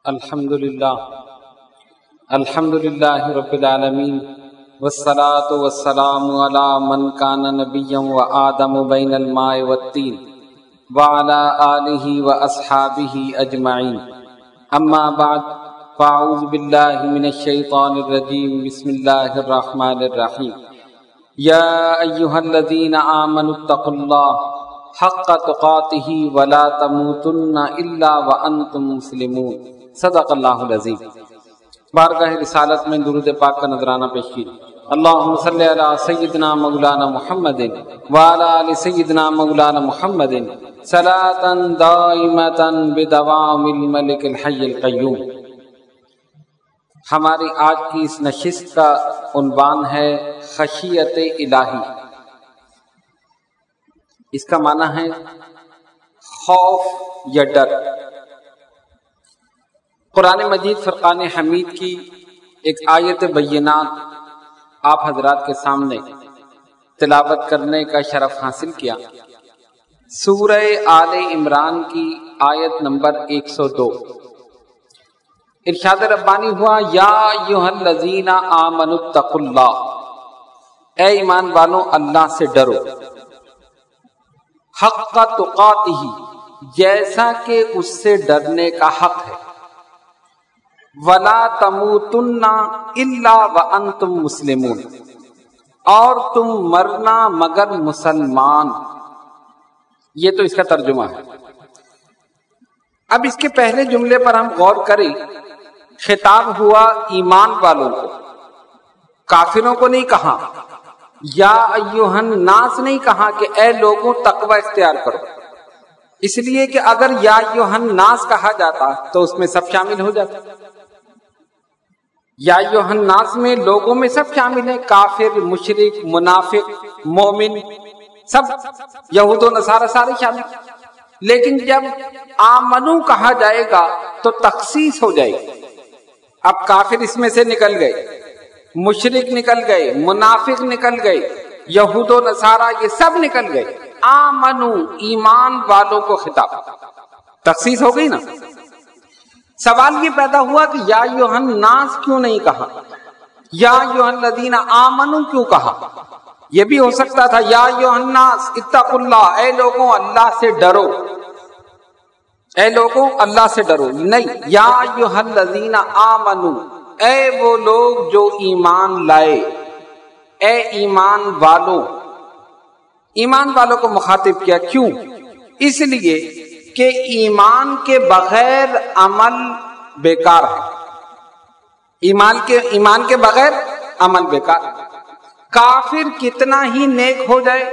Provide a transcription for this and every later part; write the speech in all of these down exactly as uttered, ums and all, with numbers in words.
الحمد للہ الحمد للہ رب العالمین والصلاة والسلام علی من کان نبیا وآدم بین الماء والطین وعلی آلہ واصحابہ اجمعین اما بعد فاعوذ باللہ من الشیطان الرجیم بسم اللہ الرحمن الرحیم یا ایہا الذین آمنوا اتقوا اللہ حق تقاتہ ولا تموتن الا وانتم مسلمون صدق اللہ العظیم۔ بارگاہ رسالت میں درود پاک کا نذرانہ پیش کیجیے۔ اللہم صلی علی سیدنا مولانا محمد وعلی آل سیدنا مولانا محمد صلاۃ دائمۃ بدوام الملک الحی القیوم۔ ہماری آج کی اس نشست کا عنوان ہے خشیت الہی۔ اس کا معنی ہے خوف یا ڈر۔ قرآن مجید فرقان حمید کی ایک آیت بینات آپ حضرات کے سامنے تلاوت کرنے کا شرف حاصل کیا۔ سورہ آل عمران کی آیت نمبر ایک سو دو۔ ارشاد ربانی ہوا یا ایھا الذین آمنوا اتقوا اللہ، اے ایمان والوں اللہ سے ڈرو، حق تقاتہ، جیسا کہ اس سے ڈرنے کا حق ہے، ولا تموتن الا وانتم مسلمون، اور تم مرنا مگر مسلمان۔ یہ تو اس کا ترجمہ ہے۔ اب اس کے پہلے جملے پر ہم غور کریں۔ خطاب ہوا ایمان والوں کو، کافروں کو نہیں کہا۔ یا ایھا الناس نہیں کہا کہ اے لوگوں تقوی اختیار کرو، اس لیے کہ اگر یا ایھا الناس کہا جاتا تو اس میں سب شامل ہو جاتا۔ یا ایھا الناس میں لوگوں میں سب شامل ہیں، کافر، مشرک، منافق، مومن، سب یہود و نصارہ سارے شامل۔ لیکن جب آمنو کہا جائے گا تو تخصیص ہو جائے گی۔ اب کافر اس میں سے نکل گئے، مشرک نکل گئے، منافق نکل گئے، یہود و نصارہ یہ سب نکل گئے۔ آمنو ایمان والوں کو خطاب، تخصیص ہو گئی نا۔ سوال یہ پیدا ہوا کہ یا ایھا الناس کیوں نہیں کہا، یا ایھا الذین آمنو کیوں کہا؟ یہ بھی ہو سکتا تھا یا ایھا الناس اتقوا اللہ، اے لوگوں اللہ سے ڈرو، اے لوگوں اللہ سے ڈرو۔ نہیں، یا ایھا الذین آمنو، اے وہ لوگ جو ایمان لائے، اے ایمان والوں۔ ایمان والوں کو مخاطب کیا، کیوں؟ اس لیے کہ ایمان کے بغیر عمل بیکار ہے۔ ایمان کے ایمان کے بغیر عمل بیکار ہے۔ کافر کتنا ہی نیک ہو جائے،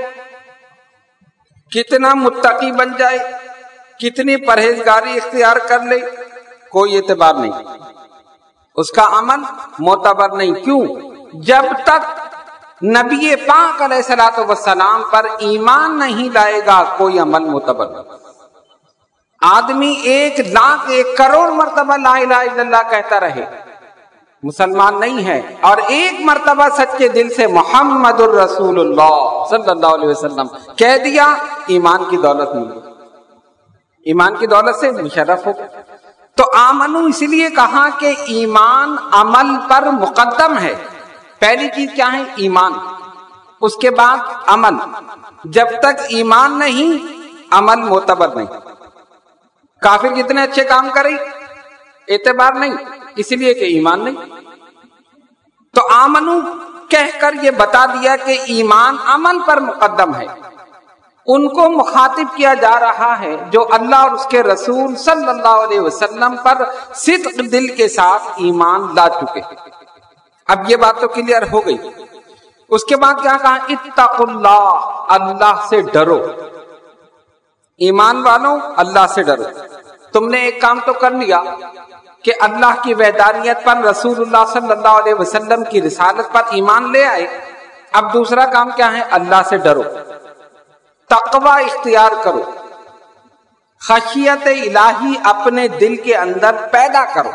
کتنا متقی بن جائے، کتنی پرہیزگاری اختیار کر لے، کوئی اعتبار نہیں، اس کا عمل معتبر نہیں۔ کیوں؟ جب تک نبی پاک علیہ الصلوۃ والسلام پر ایمان نہیں لائے گا کوئی عمل معتبر نہیں۔ آدمی ایک لاکھ ایک کروڑ مرتبہ لا الہ الا اللہ کہتا رہے، مسلمان نہیں ہے، اور ایک مرتبہ سچے دل سے محمد الرسول اللہ صلی اللہ علیہ وسلم کہہ دیا، ایمان کی دولت مل گئی، ایمان کی دولت سے مشرف ہو۔ تو آمنو اس لیے کہا کہ ایمان عمل پر مقدم ہے۔ پہلی چیز کیا ہے؟ ایمان، اس کے بعد عمل۔ جب تک ایمان نہیں عمل معتبر نہیں۔ کافر کتنے اچھے کام کرے، اعتبار نہیں، اس لیے کہ ایمان نہیں۔ تو آمنو کہہ کر یہ بتا دیا کہ ایمان عمل پر مقدم ہے۔ ان کو مخاطب کیا جا رہا ہے جو اللہ اور اس کے رسول صلی اللہ علیہ وسلم پر صدق دل کے ساتھ ایمان لا چکے۔ اب یہ بات تو کلیئر ہو گئی۔ اس کے بعد کیا کہا؟ اتقوا اللہ، اللہ سے ڈرو۔ ایمان والوں اللہ سے ڈرو۔ تم نے ایک کام تو کر لیا کہ اللہ کی وحدانیت پر، رسول اللہ صلی اللہ علیہ وسلم کی رسالت پر ایمان لے آئے۔ اب دوسرا کام کیا ہے؟ اللہ سے ڈرو، تقوی اختیار کرو، خشیت الہی اپنے دل کے اندر پیدا کرو۔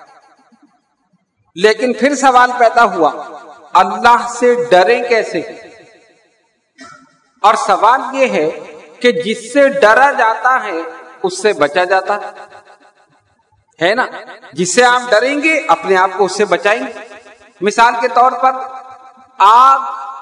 لیکن پھر سوال پیدا ہوا، اللہ سے ڈریں کیسے؟ اور سوال یہ ہے کہ جس سے ڈرا جاتا ہے اس سے بچا جاتا ہے۔ ہے نا, جس سے آپ ڈریں گے اپنے آپ کو اس سے بچائیں گے. مثال کے طور پر آگ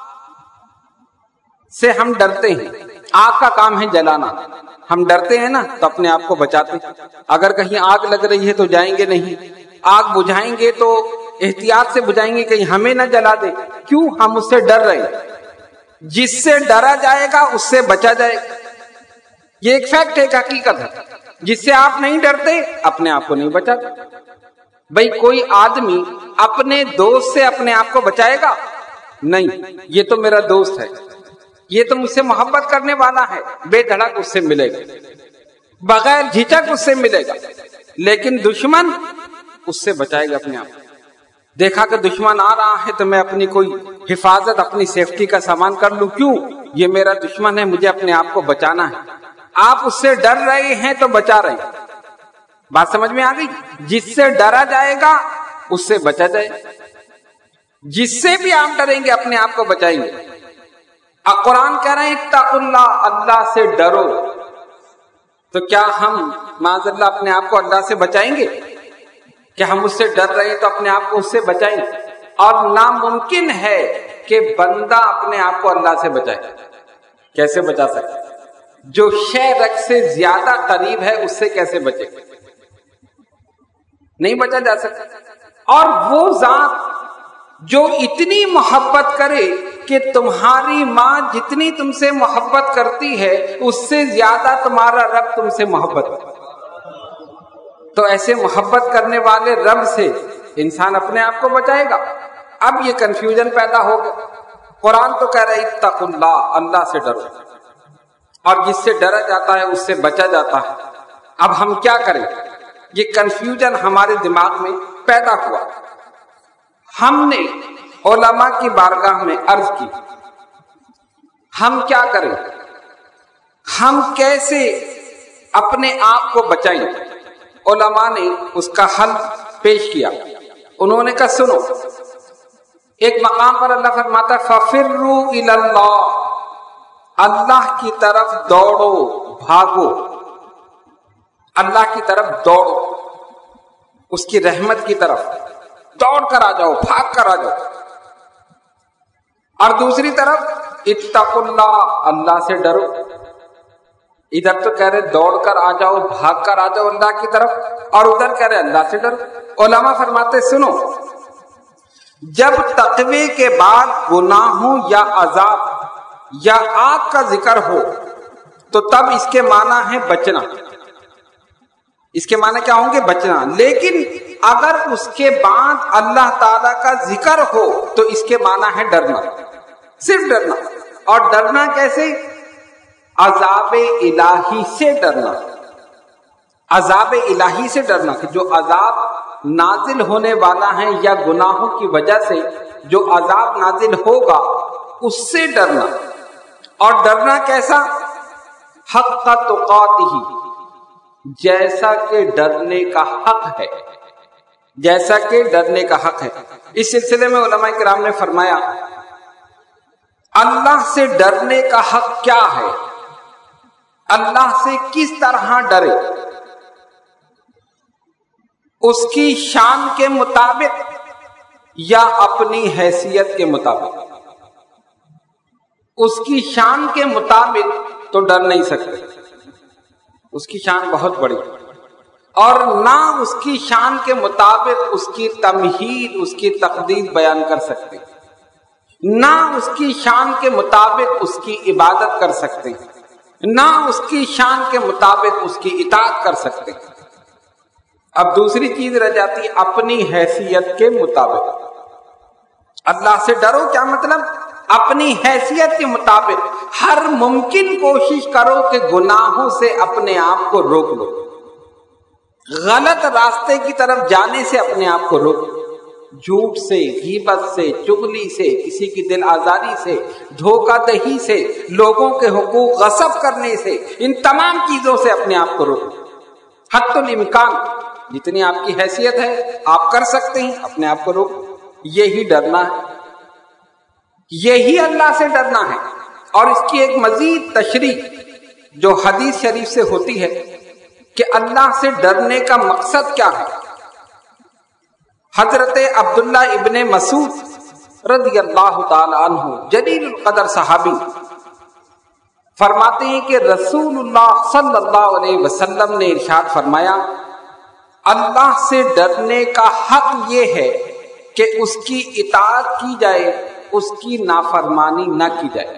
سے ہم ڈرتے ہیں, آگ کا کام ہے جلانا, ہم ڈرتے ہیں نا تو اپنے آپ کو بچاتے ہیں. اگر کہیں آگ لگ رہی ہے تو جائیں گے نہیں, آگ بجھائیں گے تو احتیاط سے بجھائیں گے کہیں ہمیں نہ جلا دے. کیوں؟ ہم اس سے ڈر رہے ہیں. جس سے ڈرا جائے گا اس سے بچا جائے گا. یہ ایک فیکٹ ہے, ایک حقیقت ہے. جس سے آپ نہیں ڈرتے اپنے آپ کو نہیں بچاتے. بھئی کوئی آدمی اپنے دوست سے اپنے آپ کو بچائے گا؟ نہیں, یہ تو میرا دوست ہے, یہ تو مجھ سے محبت کرنے والا ہے, بے دھڑک اس سے ملے گا, بغیر جھجک اس سے ملے گا. لیکن دشمن اس سے بچائے گا اپنے آپ. دیکھا کہ دشمن آ رہا ہے تو میں اپنی کوئی حفاظت, اپنی سیفٹی کا سامان کر لوں. کیوں؟ یہ میرا دشمن ہے, مجھے اپنے آپ کو بچانا ہے. آپ اس سے ڈر رہے ہیں تو بچا رہے ہیں. بات سمجھ میں آ گئی؟ جس سے ڈرا جائے گا اس سے بچا جائے. جس سے بھی آپ ڈریں گے اپنے آپ کو بچائیں گے. اب قرآن کہہ رہے ہیں اتقوا اللہ, اللہ سے ڈرو. تو کیا ہم معاذ اللہ اپنے آپ کو اللہ سے بچائیں گے؟ کہ ہم اس سے ڈر رہے ہیں تو اپنے آپ کو اس سے بچائیں گے؟ اور ناممکن ہے کہ بندہ اپنے آپ کو اللہ سے بچائے. کیسے بچا سکتا؟ جو شے رگ سے زیادہ قریب ہے اس سے کیسے بچے؟ نہیں بچا جا سکتا. اور وہ ذات جو اتنی محبت کرے کہ تمہاری ماں جتنی تم سے محبت کرتی ہے اس سے زیادہ تمہارا رب تم سے محبت کرتا, تو ایسے محبت کرنے والے رب سے انسان اپنے آپ کو بچائے گا. اب یہ کنفیوژن پیدا ہوگا. قرآن تو کہہ رہا ہے اتقوا اللہ, اللہ سے ڈرو, اور جس سے ڈرا جاتا ہے اس سے بچا جاتا ہے. اب ہم کیا کریں؟ یہ کنفیوژن ہمارے دماغ میں پیدا ہوا. ہم نے علماء کی بارگاہ میں عرض کی ہم کیا کریں, ہم کیسے اپنے آپ کو بچائیں. علماء نے اس کا حل پیش کیا. انہوں نے کہا سنو, ایک مقام پر اللہ فرماتا ہے فَفِرُّوا إِلَى اللَّهِ, اللہ کی طرف دوڑو, بھاگو, اللہ کی طرف دوڑو, اس کی رحمت کی طرف دوڑ کر آ جاؤ, بھاگ کر آ جاؤ. اور دوسری طرف اتقوا اللہ, اللہ سے ڈرو. ادھر تو کہہ رہے دوڑ کر آ جاؤ, بھاگ کر آ جاؤ اللہ کی طرف, اور ادھر کہہ رہے اللہ سے ڈرو. علماء فرماتے سنو, جب تقوی کے بعد گناہوں یا عذاب یا آگ کا ذکر ہو تو تب اس کے معنی ہے بچنا. اس کے معنی کیا ہوں گے؟ بچنا. لیکن اگر اس کے بعد اللہ تعالی کا ذکر ہو تو اس کے معنی ہے ڈرنا, صرف ڈرنا. اور ڈرنا کیسے؟ عذاب الہی سے ڈرنا. عذاب الہی سے ڈرنا کہ جو عذاب نازل ہونے والا ہے یا گناہوں کی وجہ سے جو عذاب نازل ہوگا اس سے ڈرنا. اور ڈرنا کیسا؟ حق تقاتہ, جیسا کہ ڈرنے کا حق ہے, جیسا کہ ڈرنے کا حق ہے. اس سلسلے میں علماء کرام نے فرمایا اللہ سے ڈرنے کا حق کیا ہے, اللہ سے کس طرح ڈرے, اس کی شان کے مطابق یا اپنی حیثیت کے مطابق. اس کی شان کے مطابق تو ڈر نہیں سکتے, اس کی شان بہت بڑی, اور نہ اس کی شان کے مطابق اس کی تمہید, اس کی تقدیر بیان کر سکتے, نہ اس کی شان کے مطابق اس کی عبادت کر سکتے, نہ اس کی شان کے مطابق اس کی اطاعت کر سکتے. اب دوسری چیز رہ جاتی اپنی حیثیت کے مطابق. اللہ سے ڈرو کیا مطلب؟ اپنی حیثیت کے مطابق ہر ممکن کوشش کرو کہ گناہوں سے اپنے آپ کو روک لو, غلط راستے کی طرف جانے سے اپنے آپ کو روک لو, جھوٹ سے, غیبت سے, چغلی سے, کسی کی دل آزاری سے, دھوکہ دہی سے, لوگوں کے حقوق غصب کرنے سے, ان تمام چیزوں سے اپنے آپ کو روک لو. حتی الامکان جتنی آپ کی حیثیت ہے آپ کر سکتے ہیں, اپنے آپ کو روک. یہی ڈرنا ہے, یہی اللہ سے ڈرنا ہے. اور اس کی ایک مزید تشریح جو حدیث شریف سے ہوتی ہے کہ اللہ سے ڈرنے کا مقصد کیا ہے؟ حضرت عبداللہ ابن مسعود رضی اللہ تعالی عنہ جلیل القدر صحابی فرماتے ہیں کہ رسول اللہ صلی اللہ علیہ وسلم نے ارشاد فرمایا، اللہ سے ڈرنے کا حق یہ ہے کہ اس کی اطاعت کی جائے، اس کی نافرمانی نہ کی جائے۔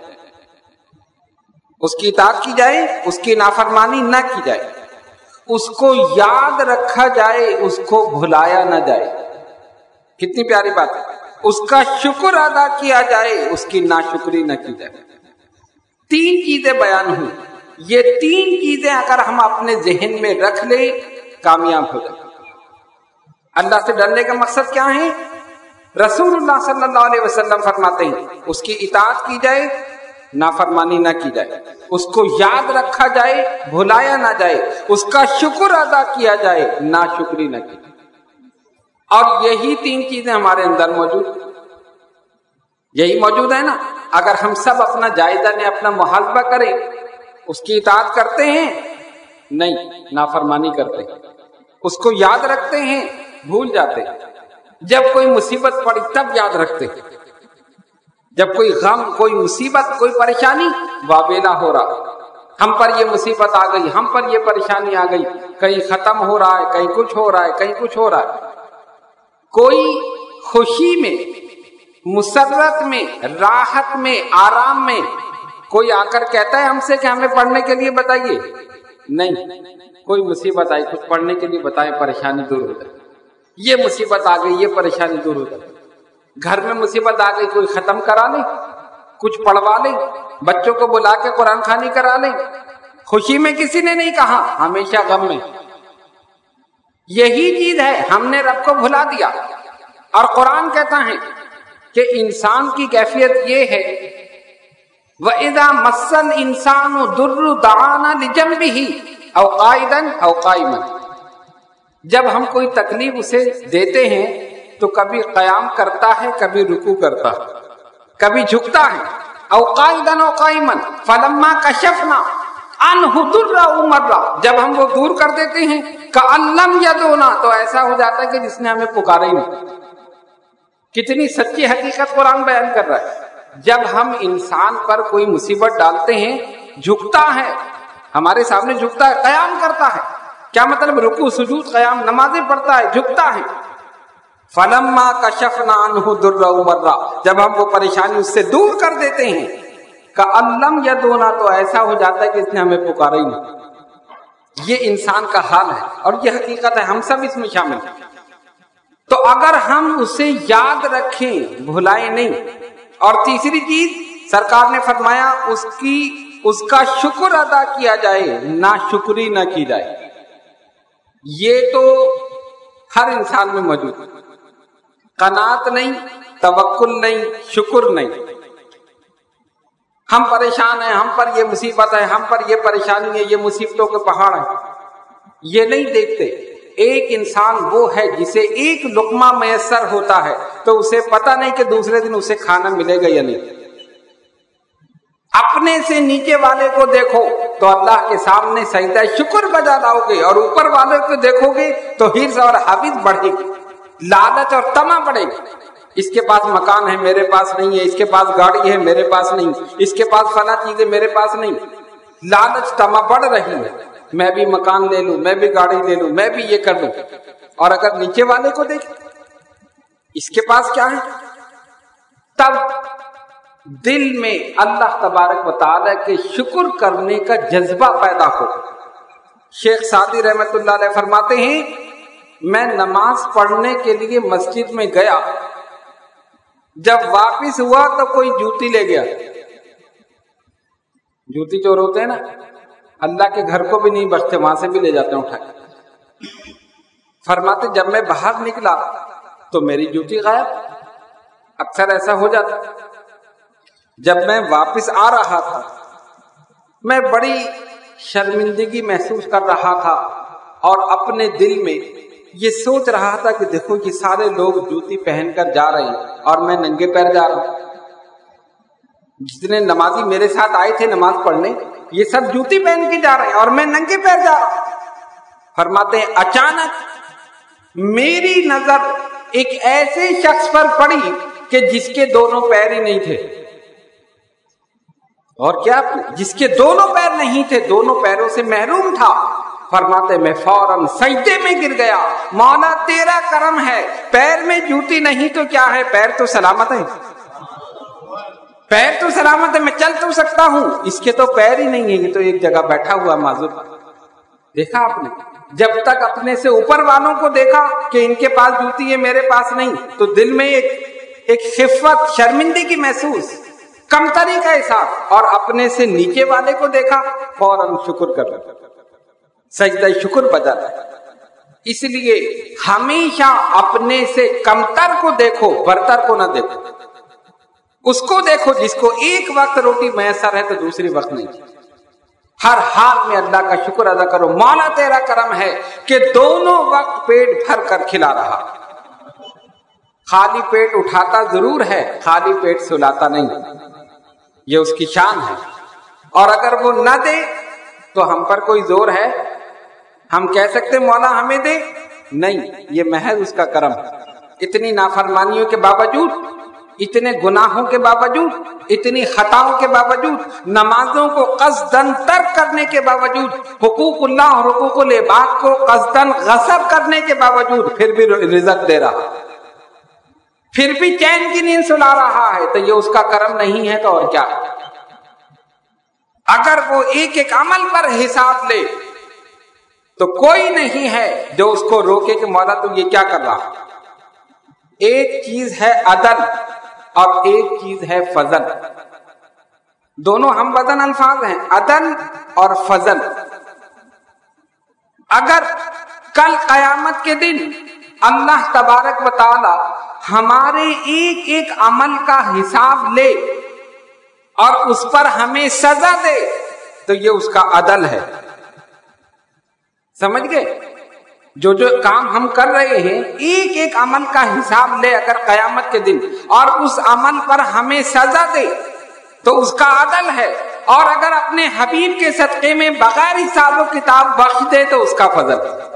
اس کی اطاعت کی جائے، اس کی نافرمانی نہ کی جائے، اس کو یاد رکھا جائے، اس کو بھلایا نہ جائے۔ کتنی پیاری بات ہے۔ اس کا شکر ادا کیا جائے، اس کی ناشکری نہ کی جائے۔ تین چیزیں بیان ہوئی، یہ تین چیزیں اگر ہم اپنے ذہن میں رکھ لیں کامیاب ہو جائیں۔ اللہ سے ڈرنے کا مقصد کیا ہے؟ رسول اللہ صلی اللہ علیہ وسلم فرماتے ہیں اس کی اطاعت کی جائے، نافرمانی نہ کی جائے، اس کو یاد رکھا جائے، بھلایا نہ جائے، اس کا شکر ادا کیا جائے، ناشکری نہ کی جائے۔ اور یہی تین چیزیں ہمارے اندر موجود ہیں، یہی موجود ہے نا۔ اگر ہم سب اپنا جائزہ لیں، اپنا محاسبہ کریں، اس کی اطاعت کرتے ہیں؟ نہیں، نافرمانی کرتے ہیں۔ اس کو یاد رکھتے ہیں؟ بھول جاتے ہیں۔ جب کوئی مصیبت پڑی تب یاد رکھتے ہیں، جب کوئی غم، کوئی مصیبت، کوئی پریشانی، وابیلا ہو رہا، ہم پر یہ مصیبت آ گئی، ہم پر یہ پریشانی آ گئی، کہیں ختم ہو رہا ہے، کہیں کچھ ہو رہا ہے، کہیں کچھ ہو رہا ہے۔ کوئی خوشی میں، مسرت میں، راحت میں، آرام میں کوئی آ کر کہتا ہے ہم سے کہ ہمیں پڑھنے کے لیے بتائیے؟ نہیں۔ کوئی مصیبت آئی، کچھ پڑھنے کے لیے بتائیں، پریشانی دور ہو جائے۔ یہ مصیبت آ گئی، یہ پریشانی دور ہو جائے۔ گھر میں مصیبت آ گئی، کوئی ختم کرا لیں، کچھ پڑھوا لیں، بچوں کو بلا کے قرآن خوانی کرا لیں۔ خوشی میں کسی نے نہیں کہا، ہمیشہ غم میں۔ یہی چیز ہے، ہم نے رب کو بھلا دیا۔ اور قرآن کہتا ہے کہ انسان کی کیفیت یہ ہے وَإِذَا مَسَّ الْإِنسَانُ ضُرٌّ دَعَانَا لِجَنبِهِ أَوْ قَاعِدًا أَوْ قَائِمًا۔ جب ہم کوئی تکلیف اسے دیتے ہیں تو کبھی قیام کرتا ہے، کبھی رکوع کرتا ہے، کبھی جھکتا ہے۔ أَوْ قَاعِدًا أَوْ قَائِمًا فَلَمَّا كَشَفْنَا عَنْهُ ضُرَّهُ مَرَّ، جب ہم وہ دور کر دیتے ہیں كَأَن لَّمْ يَدْعُنَا، تو ایسا ہو جاتا ہے کہ جس نے ہمیں پکارا ہی نہیں۔ کتنی سچی حقیقت قرآن بیان کر رہا ہے۔ جب ہم انسان پر کوئی مصیبت ڈالتے ہیں، جھکتا ہے، ہمارے سامنے جھکتا ہے، قیام کرتا ہے۔ کیا مطلب؟ رکوع، سجود، قیام، نمازیں پڑھتا ہے، جھکتا ہے۔ فَلَمَّا كَشَفْنَا عَنْهُ ضُرَّهُ مَرَّ، جب ہم وہ پریشانی اس سے دور کر دیتے ہیں كَأَن لَّمْ يَدْعُنَا، تو ایسا ہو جاتا ہے کہ اس نے ہمیں پکارا ہی نہیں۔ یہ انسان کا حال ہے اور یہ حقیقت ہے، ہم سب اس میں شامل ہیں۔ تو اگر ہم اسے یاد رکھیں، بھلائیں نہیں۔ اور تیسری چیز سرکار نے فرمایا اس کی اس کا شکر ادا کیا جائے، ناشکری نہ کی جائے۔ یہ تو ہر انسان میں موجود ہے۔ قناعت نہیں، توکل نہیں، شکر نہیں۔ ہم پریشان ہیں، ہم پر یہ مصیبت ہے، ہم پر یہ پریشانی ہے، یہ مصیبتوں کے پہاڑ ہیں، یہ نہیں دیکھتے۔ ایک انسان وہ ہے جسے ایک لقمہ میسر ہوتا ہے تو اسے پتہ نہیں کہ دوسرے دن اسے کھانا ملے گا یا نہیں۔ اپنے سے نیچے والے کو دیکھو تو اللہ کے سامنے سجدہ شکر بجا لاؤ گے، اور اوپر والے کو دیکھو گے تو حرص اور حوث بڑھے گی، لالچ اور طمع بڑھے گی۔ اس کے پاس مکان ہے، میرے پاس نہیں ہے، اس کے پاس گاڑی ہے، میرے پاس نہیں، اس کے پاس فلاں چیزیں، میرے پاس نہیں۔ لالچ، طمع بڑھ رہی ہے، میں بھی مکان لے لوں، میں بھی گاڑی لے لوں، میں بھی یہ کر لوں۔ اور اگر نیچے والے کو دیکھیں اس کے پاس کیا ہے، تب دل میں اللہ تبارک و تعالیٰ کے شکر کرنے کا جذبہ پیدا ہو۔ شیخ سعدی رحمت اللہ علیہ فرماتے ہیں میں نماز پڑھنے کے لیے مسجد میں گیا، جب واپس ہوا تو کوئی جوتی لے گیا۔ جوتی چور ہوتے ہیں نا، اللہ کے گھر کو بھی نہیں بچتے، وہاں سے بھی لے جاتے ہیں اٹھا کے۔ فرماتے جب میں باہر نکلا تو میری جوتی غائب۔ اکثر ایسا ہو جاتا۔ جب میں واپس آ رہا تھا میں بڑی شرمندگی محسوس کر رہا تھا اور اپنے دل میں یہ سوچ رہا تھا کہ دیکھو یہ سارے لوگ جوتی پہن کر جا رہے ہیں اور میں ننگے پیر جا رہا ہوں۔ جتنے نمازی میرے ساتھ آئے تھے نماز پڑھنے، یہ سب جوتی پہن کے جا رہے ہیں اور میں ننگے پیر جا رہا ہوں۔ فرماتے ہیں اچانک میری نظر ایک ایسے شخص پر پڑی کہ جس کے دونوں پیر ہی نہیں تھے. اور کیا جس کے دونوں پیر نہیں تھے, دونوں پیروں سے محروم تھا. فرماتے میں فوراً سجدے میں گر گیا, مولا تیرا کرم ہے, پیر میں جوتی نہیں تو کیا ہے, پیر تو سلامت ہے, پیر تو سلامت ہے, میں چل تو سکتا ہوں, اس کے تو پیر ہی نہیں ہے, یہ تو ایک جگہ بیٹھا ہوا معذور. دیکھا آپ نے, جب تک اپنے سے اوپر والوں کو دیکھا کہ ان کے پاس جوتی ہے میرے پاس نہیں, تو دل میں ایک ایک خفت, شرمندگی محسوس, کمتری کا احساس, اور اپنے سے نیچے والے کو دیکھا فوراً شکر کر رہا, سجدہ شکر بجا رہا. اس لیے ہمیشہ اپنے سے کمتر کو دیکھو, برتر کو نہ دیکھو. اس کو دیکھو جس کو ایک وقت روٹی میسر ہے تو دوسری وقت نہیں. ہر حال میں اللہ کا شکر ادا کرو, مولا تیرا کرم ہے کہ دونوں وقت پیٹ بھر کر کھلا رہا. خالی پیٹ اٹھاتا ضرور ہے, خالی پیٹ سلاتا نہیں, یہ اس کی شان ہے. اور اگر وہ نہ دے تو ہم پر کوئی زور ہے, ہم کہہ سکتے مولا ہمیں دے؟ نہیں, یہ محض اس کا کرم. اتنی نافرمانیوں کے باوجود, اتنے گناہوں کے باوجود, اتنی خطاؤں کے باوجود, نمازوں کو قصدن ترک کرنے کے باوجود, حقوق اللہ اور حقوق العباد کو قصدن غصب کرنے کے باوجود پھر بھی رزق دے رہا, پھر بھی چین کی نیند سلا رہا ہے, تو یہ اس کا کرم نہیں ہے تو اور کیا. اگر وہ ایک ایک عمل پر حساب لے تو کوئی نہیں ہے جو اس کو روکے کہ مولا تم یہ کیا کر رہا. ایک چیز ہے عدل اور ایک چیز ہے فضل, دونوں ہم وزن الفاظ ہیں, عدل اور فضل. اگر کل قیامت کے دن اللہ تبارک و تعالی ہمارے ایک ایک عمل کا حساب لے اور اس پر ہمیں سزا دے تو یہ اس کا عدل ہے. سمجھ گئے؟ جو جو کام ہم کر رہے ہیں ایک ایک عمل کا حساب لے اگر قیامت کے دن اور اس عمل پر ہمیں سزا دے تو اس کا عدل ہے. اور اگر اپنے حبیب کے صدقے میں بغیر حساب و کتاب بخش دے تو اس کا فضل,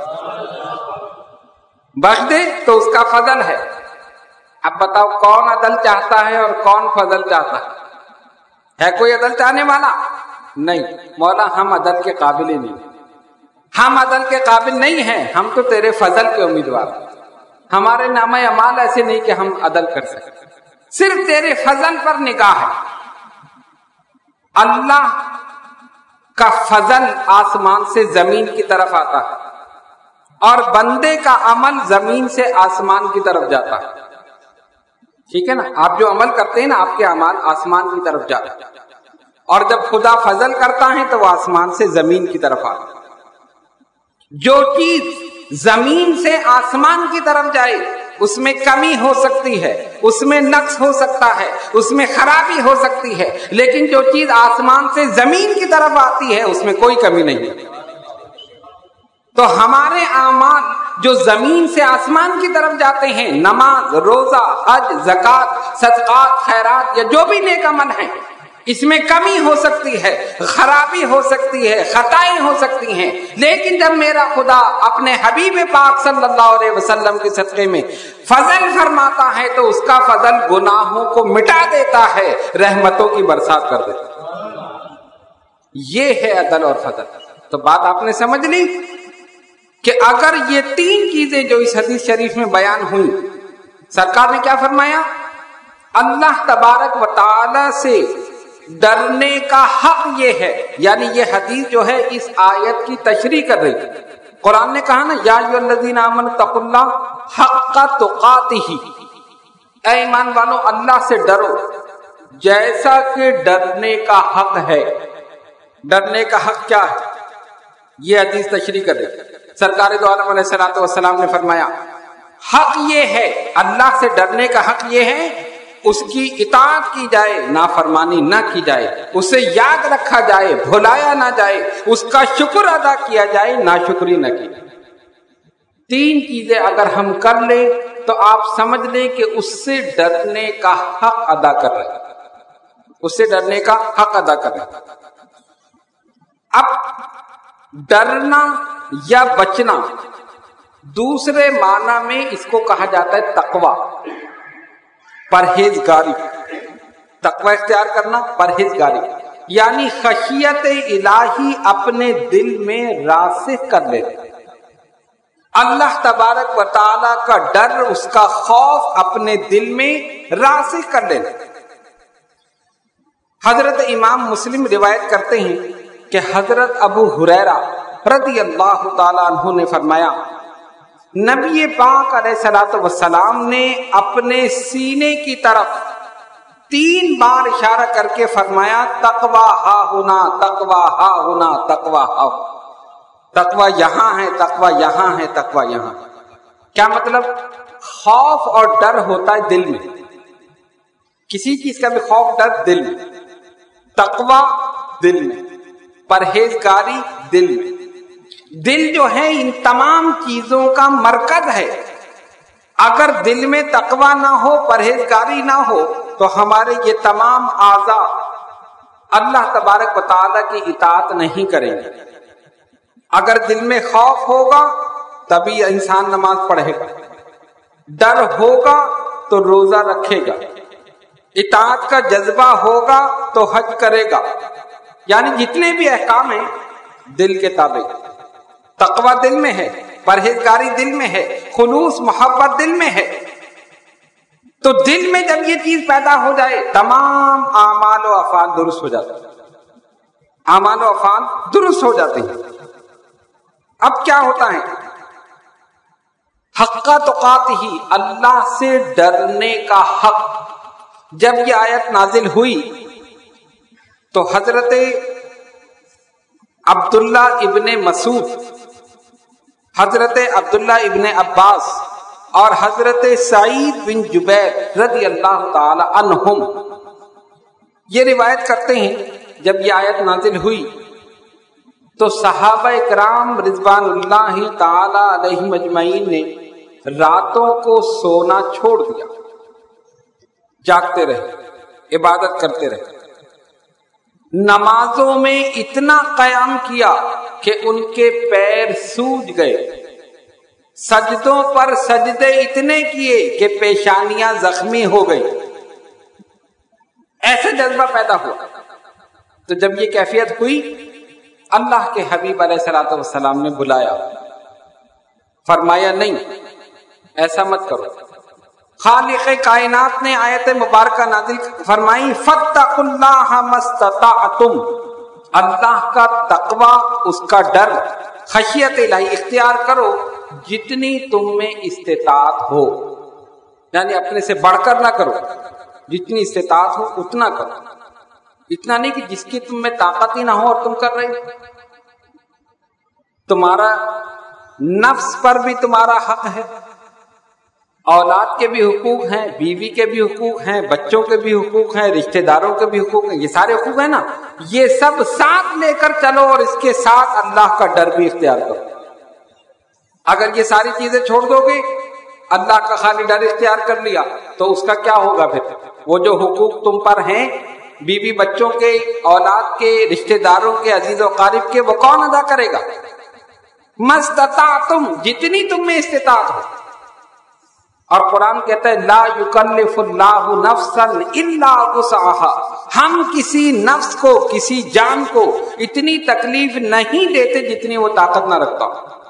بخش دے تو اس کا فضل ہے. اب بتاؤ کون عدل چاہتا ہے اور کون فضل چاہتا ہے؟ ہے کوئی عدل چاہنے والا؟ نہیں. مولا ہم عدل کے قابل ہی نہیں, ہم عدل کے قابل نہیں ہیں, ہم تو تیرے فضل کے امیدوار. ہمارے نامہ اعمال ایسے نہیں کہ ہم عدل کر سکیں, صرف تیرے فضل پر نگاہ ہے. اللہ کا فضل آسمان سے زمین کی طرف آتا ہے اور بندے کا عمل زمین سے آسمان کی طرف جاتا ہے. ٹھیک ہے نا, آپ جو عمل کرتے ہیں نا آپ کے اعمال آسمان کی طرف جاتے ہیں, اور جب خدا فضل کرتا ہے تو وہ آسمان سے زمین کی طرف آتا ہے. جو چیز زمین سے آسمان کی طرف جائے اس میں کمی ہو سکتی ہے, اس میں نقص ہو سکتا ہے, اس میں خرابی ہو سکتی ہے, لیکن جو چیز آسمان سے زمین کی طرف آتی ہے اس میں کوئی کمی نہیں ہے. تو ہمارے اعمال جو زمین سے آسمان کی طرف جاتے ہیں, نماز, روزہ, حج, زکات, صدقات, خیرات یا جو بھی نیک عمل ہیں, اس میں کمی ہو سکتی ہے, خرابی ہو سکتی ہے, خطائیں ہو سکتی ہیں, لیکن جب میرا خدا اپنے حبیب پاک صلی اللہ علیہ وسلم کے صدقے میں فضل فرماتا ہے تو اس کا فضل گناہوں کو مٹا دیتا ہے, رحمتوں کی برسات کر دیتا ہے. یہ ہے عدل اور فضل. تو بات آپ نے سمجھ لی کہ اگر یہ تین چیزیں جو اس حدیث شریف میں بیان ہوئی, سرکار نے کیا فرمایا؟ اللہ تبارک و تعالی سے ڈرنے کا حق یہ ہے, یعنی یہ حدیث جو ہے اس آیت کی تشریح کر رہی ہے. قرآن نے کہا نا یا ایھا الذین آمنوا اتقوا اللہ حق تقاتہ, اے ایمان والو اللہ سے ڈرو جیسا کہ ڈرنے کا حق ہے. ڈرنے کا حق کیا ہے یہ حدیث تشریح کر رہی ہے. سرکار دو عالم علیہ الصلوۃ والسلام نے فرمایا حق یہ ہے, اللہ سے ڈرنے کا حق یہ ہے اس کی اطاعت کی جائے, نافرمانی نہ کی جائے, اسے یاد رکھا جائے, بھلایا نہ جائے, اس کا شکر ادا کیا جائے, ناشکری نہ کی جائے. تین چیزیں اگر ہم کر لیں تو آپ سمجھ لیں کہ اس سے ڈرنے کا حق ادا کر رہے ہیں, اس سے ڈرنے کا حق ادا کر رہے ہیں. اب ڈرنا یا بچنا، دوسرے معنی میں اس کو کہا جاتا ہے تقوی، پرہیزگاری۔ تقوی اختیار کرنا، پرہیزگاری، یعنی خشیت الہی اپنے دل میں راسخ کر لے، اللہ تبارک و تعالی کا ڈر، اس کا خوف اپنے دل میں راسخ کر لے۔ حضرت امام مسلم روایت کرتے ہیں کہ حضرت ابو ہریرہ رضی اللہ تعالیٰ عنہ نے فرمایا، نبی پاک علیہ الصلوۃ والسلام نے اپنے سینے کی طرف تین بار اشارہ کر کے فرمایا، تقوی ہا ہونا، تقوی ہا ہونا، تقوی ہا، تقوی یہاں ہے، تقوی یہاں ہے، تقوی یہاں۔ کیا مطلب؟ خوف اور ڈر ہوتا ہے دل میں، کسی چیز کا بھی خوف ڈر دل میں، تقوی دل میں، پرہیزگاری دل میں۔ دل جو ہے ان تمام چیزوں کا مرکز ہے۔ اگر دل میں تقوی نہ ہو، پرہیزگاری نہ ہو، تو ہمارے یہ تمام اعضاء اللہ تبارک و تعالیٰ کی اطاعت نہیں کریں گے۔ اگر دل میں خوف ہوگا تبھی انسان نماز پڑھے گا، ڈر ہوگا تو روزہ رکھے گا، اطاعت کا جذبہ ہوگا تو حج کرے گا، یعنی جتنے بھی احکام ہیں دل کے تابع۔ تقوی دل میں ہے، پرہیزگاری دل میں ہے، خلوص محبت دل میں ہے۔ تو دل میں جب یہ چیز پیدا ہو جائے، تمام اعمال و افعال درست ہو جاتے ہیں، اعمال و افعال درست ہو جاتے ہیں۔ اب کیا ہوتا ہے؟ حق تقاتہ، اللہ سے ڈرنے کا حق۔ جب یہ آیت نازل ہوئی تو حضرت عبداللہ ابن مسعود، حضرت عبداللہ ابن عباس اور حضرت سعید بن جبیر رضی اللہ تعالی عنہم یہ روایت کرتے ہیں، جب یہ آیت نازل ہوئی تو صحابہ کرام رضوان اللہ تعالی علیہم اجمعین نے راتوں کو سونا چھوڑ دیا، جاگتے رہے، عبادت کرتے رہے، نمازوں میں اتنا قیام کیا کہ ان کے پیر سوج گئے، سجدوں پر سجدے اتنے کیے کہ پیشانیاں زخمی ہو گئی، ایسا جذبہ پیدا ہوا۔ تو جب یہ کیفیت ہوئی، اللہ کے حبیب علیہ الصلوۃ والسلام نے بلایا، فرمایا نہیں ایسا مت کرو۔ خالق کائنات نے آیت مبارکہ نازل فرمائی، فاتقوا اللہ ما استطعتم، اللہ کا تقوی، اس کا ڈر، خشیت الہی اختیار کرو جتنی تم میں استطاعت ہو، یعنی اپنے سے بڑھ کر نہ کرو، جتنی استطاعت ہو اتنا کرو، اتنا نہیں کہ جس کی تم میں طاقت ہی نہ ہو اور تم کر رہے ہو۔ تمہارا نفس پر بھی تمہارا حق ہے، اولاد کے بھی حقوق ہیں، بیوی کے بھی حقوق ہیں، بچوں کے بھی حقوق ہیں، رشتہ داروں کے بھی حقوق ہیں، یہ سارے حقوق ہیں نا، یہ سب ساتھ لے کر چلو اور اس کے ساتھ اللہ کا ڈر بھی اختیار کرو۔ اگر یہ ساری چیزیں چھوڑ دو گے، اللہ کا خالی ڈر اختیار کر لیا، تو اس کا کیا ہوگا پھر؟ وہ جو حقوق تم پر ہیں، بیوی بچوں کے، اولاد کے، رشتہ داروں کے، عزیز و قارب کے، وہ کون ادا کرے گا؟ مستطعتم، جتنی تم میں استطاعت ہو۔ اور قرآن کہتا ہے لا یکلف اللہ نفسا الا وسعها، ہم کسی نفس کو، کسی جان کو اتنی تکلیف نہیں دیتے جتنی وہ طاقت نہ رکھتا،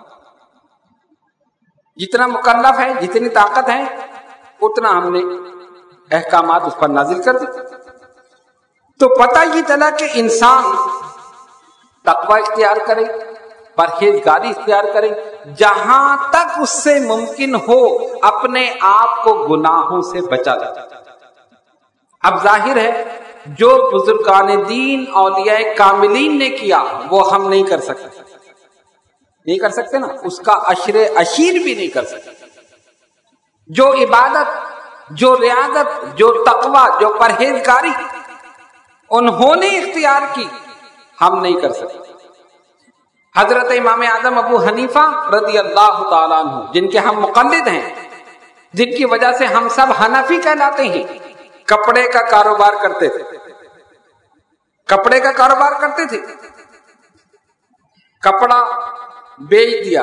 جتنا مکلف ہے، جتنی طاقت ہے، اتنا ہم نے احکامات اس پر نازل کر دی۔ تو پتہ یہ چلا کہ انسان تقوی اختیار کرے، پرہیزگاری اختیار کرے، جہاں تک اس سے ممکن ہو اپنے آپ کو گناہوں سے بچا لے۔ اب ظاہر ہے جو بزرگان دین، اولیاء کاملین نے کیا وہ ہم نہیں کر سکتے، نہیں کر سکتے نا، اس کا عشر عشیر بھی نہیں کر سکتے۔ جو عبادت، جو ریاضت، جو تقوی، جو پرہیزگاری انہوں نے اختیار کی، ہم نہیں کر سکتے۔ حضرت امام اعظم ابو حنیفہ رضی اللہ تعالیٰ عنہ، جن کے ہم مقلد ہیں، جن کی وجہ سے ہم سب حنفی کہلاتے ہیں، کپڑے کا کاروبار کرتے تھے، کپڑے کا کاروبار کرتے تھے۔ کپڑا بیچ دیا.